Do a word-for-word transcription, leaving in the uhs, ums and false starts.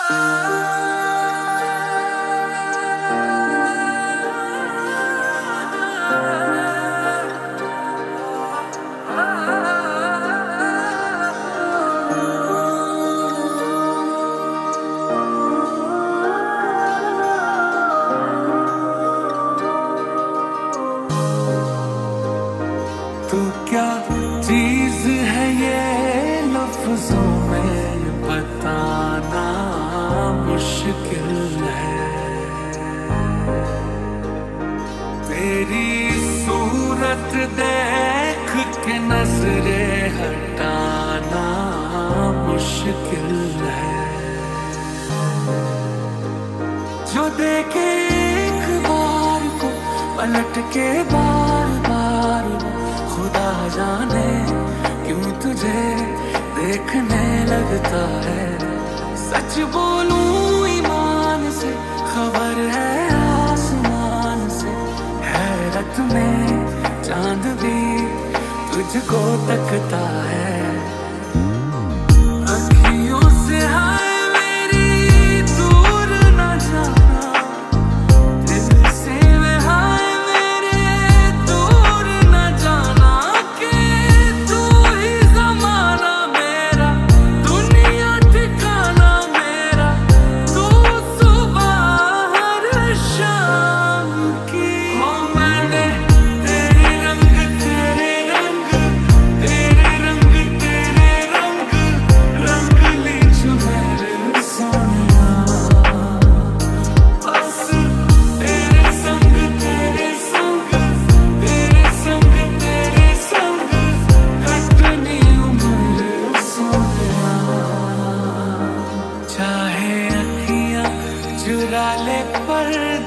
तो क्या चीज है ये लफ्जों में बताना मुश्किल है। तेरी सूरत देख के नजरे हटाना मुश्किल है। जो देखे एक बार को पलट के बार बार खुदा जाने क्यों तुझे देखने लगता है। सच बोलूं ईमान से खबर है आसमान से, हैरत में चांद भी तुझको तकता है। अखियों से हाय मेरी दूर न जाना, दिल से वे हाय मेरे दूर न जाना, कि तू ही ज़माना मेरा, दुनिया ठिकाना मेरा, तू सुबह हर शाम की। हो मैंने तेरे रंग तेरे रंग तेरे रंग तेरे रंग रंग ली जो मेरे सोनिया। बस तेरे संग तेरे संग तेरे संग तेरे संग कटनी उम्र सोनिया। चाहे अखियां चुरा ले पर